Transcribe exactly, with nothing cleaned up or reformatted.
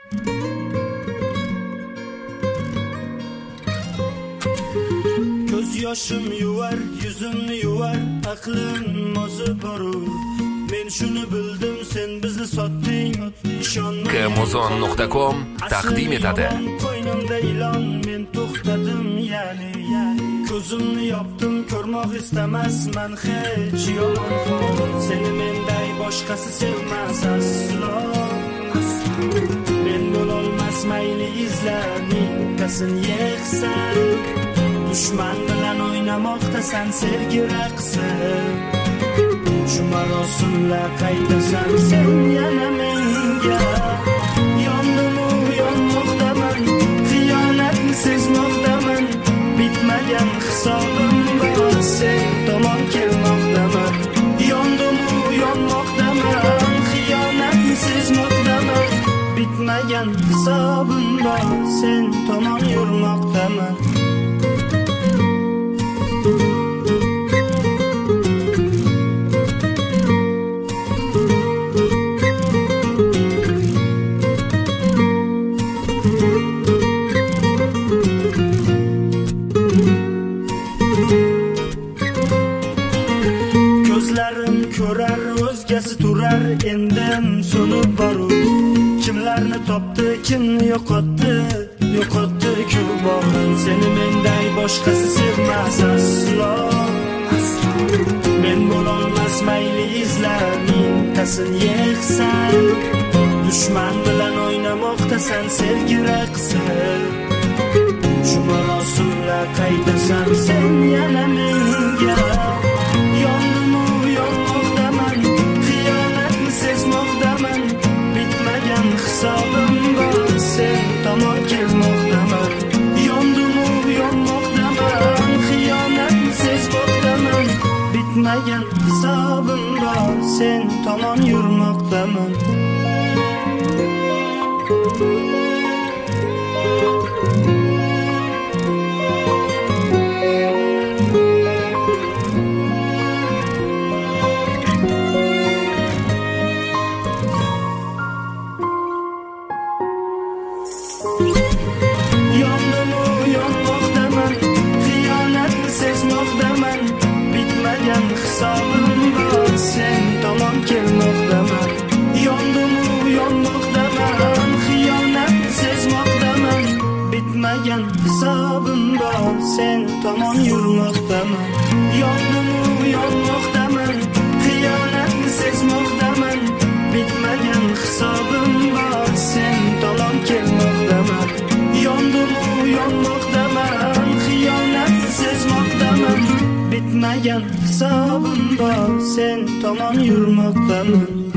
Ko'z yoshim yuvar, yuzimni yuvar, aqlim mozi borur. Men shuni bildim, sen bizni sotding, ishonma. kmozon nuqta com taqdim etadi. Qo'ynimda ilon, men to'xtadim, ya'ni ko'zimni yopdim, ko'rmoq istamasman hech yomon. Seni menday boshqasi sevmas aslo. Men bo'lolmas mayli izlarning tasin yeksan. Dushman bilan o'ynamoqdasan sevgi raqsi. Shu marosimlar qaydasan sen yana menga. Yondim-u yonmoqdaman, xiyonatni sezmoqdaman. Bitmagan hisobim bor, sen tomon kelmoqdaman. Yondim-u yonmoqdaman, xiyonatni sezmoqdaman. Bitmagan hisobim bor, sen tomon yurmoqdaman. Ko'zlarim ko'rar, o'zgasi turar, endim so'nib borur. Kimlarni topdi, kimni yo'qotdi, yo'qotdi ko'rboqin. Seni menday boshqasi sevmas aslo. Men bo'lolmas mayli izlarning tasin yeksan. Dushman bilan o'ynamoqdasan sevgi raqsi. Shu marosimlar qaydasan sen yana menga. Yondim-u yonmoqdaman, xiyonatni sezmoqdaman. Bitmagan hisobim bor, sen tomon kelmoqdaman. Yondim-u yonmoqdaman, xiyonatni sezmoqdaman. Bitmagan hisobim bor, sen tomon yurmoqdaman. Yondim-u yonmoqdaman, xiyonatni sezmoqdaman. Bitmagan hisobim bor, sen tomon kelmoqdaman. Yondim-u yonmoqdaman, xiyonatni sezmoqdaman. Bitmagan hisobim bor, sen tomon yurmoqdaman. Yondim-u yonmoqdaman, xiyonatni sezmoqdaman. Bitmagan hisobim bor, sen tomon kelmoqdaman. Yondim-u yonmoqdaman, xiyonatni sezmoqdaman. Bitmagan hisobim bor, sen tomon yurmoqdaman.